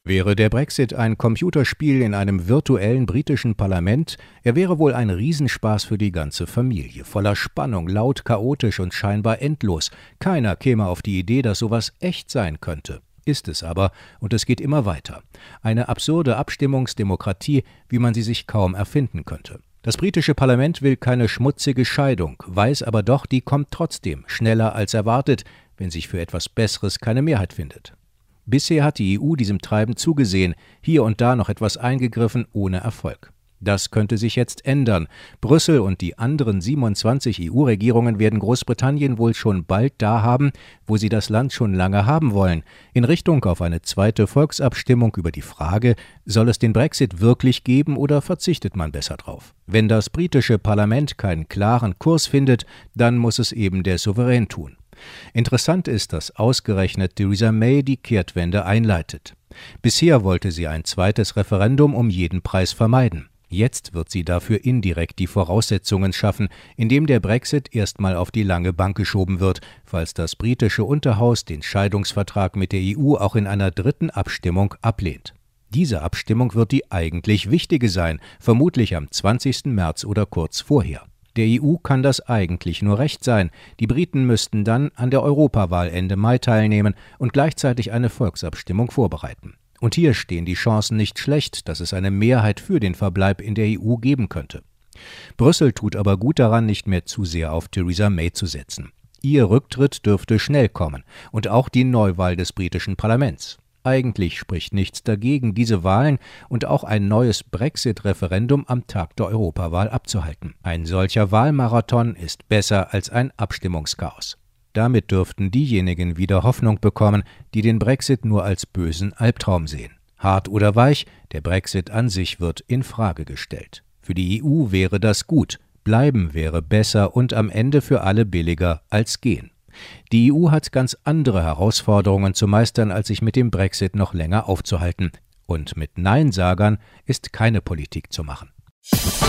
Wäre der Brexit ein Computerspiel in einem virtuellen britischen Parlament, er wäre wohl ein Riesenspaß für die ganze Familie, voller Spannung, laut, chaotisch und scheinbar endlos. Keiner käme auf die Idee, dass sowas echt sein könnte. Ist es aber, und es geht immer weiter. Eine absurde Abstimmungsdemokratie, wie man sie sich kaum erfinden könnte. Das britische Parlament will keine schmutzige Scheidung, weiß aber doch, die kommt trotzdem, schneller als erwartet, wenn sich für etwas Besseres keine Mehrheit findet. Bisher hat die EU diesem Treiben zugesehen, hier und da noch etwas eingegriffen, ohne Erfolg. Das könnte sich jetzt ändern. Brüssel und die anderen 27 EU-Regierungen werden Großbritannien wohl schon bald da haben, wo sie das Land schon lange haben wollen, in Richtung auf eine zweite Volksabstimmung über die Frage, soll es den Brexit wirklich geben oder verzichtet man besser drauf? Wenn das britische Parlament keinen klaren Kurs findet, dann muss es eben der Souverän tun. Interessant ist, dass ausgerechnet Theresa May die Kehrtwende einleitet. Bisher wollte sie ein zweites Referendum um jeden Preis vermeiden. Jetzt wird sie dafür indirekt die Voraussetzungen schaffen, indem der Brexit erstmal auf die lange Bank geschoben wird, falls das britische Unterhaus den Scheidungsvertrag mit der EU auch in einer dritten Abstimmung ablehnt. Diese Abstimmung wird die eigentlich wichtige sein, vermutlich am 20. März oder kurz vorher. Der EU kann das eigentlich nur recht sein. Die Briten müssten dann an der Europawahl Ende Mai teilnehmen und gleichzeitig eine Volksabstimmung vorbereiten. Und hier stehen die Chancen nicht schlecht, dass es eine Mehrheit für den Verbleib in der EU geben könnte. Brüssel tut aber gut daran, nicht mehr zu sehr auf Theresa May zu setzen. Ihr Rücktritt dürfte schnell kommen und auch die Neuwahl des britischen Parlaments. Eigentlich spricht nichts dagegen, diese Wahlen und auch ein neues Brexit-Referendum am Tag der Europawahl abzuhalten. Ein solcher Wahlmarathon ist besser als ein Abstimmungschaos. Damit dürften diejenigen wieder Hoffnung bekommen, die den Brexit nur als bösen Albtraum sehen. Hart oder weich, der Brexit an sich wird in Frage gestellt. Für die EU wäre das gut, bleiben wäre besser und am Ende für alle billiger als gehen. Die EU hat ganz andere Herausforderungen zu meistern, als sich mit dem Brexit noch länger aufzuhalten. Und mit Neinsagern ist keine Politik zu machen.